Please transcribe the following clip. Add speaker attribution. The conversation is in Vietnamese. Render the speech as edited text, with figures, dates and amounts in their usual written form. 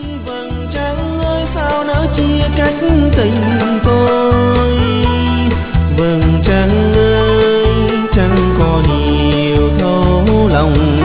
Speaker 1: Vầng trăng ơi sao nỡ chia cách tình tôi. Vầng trăng ơi chẳng có nhiều thấu lòng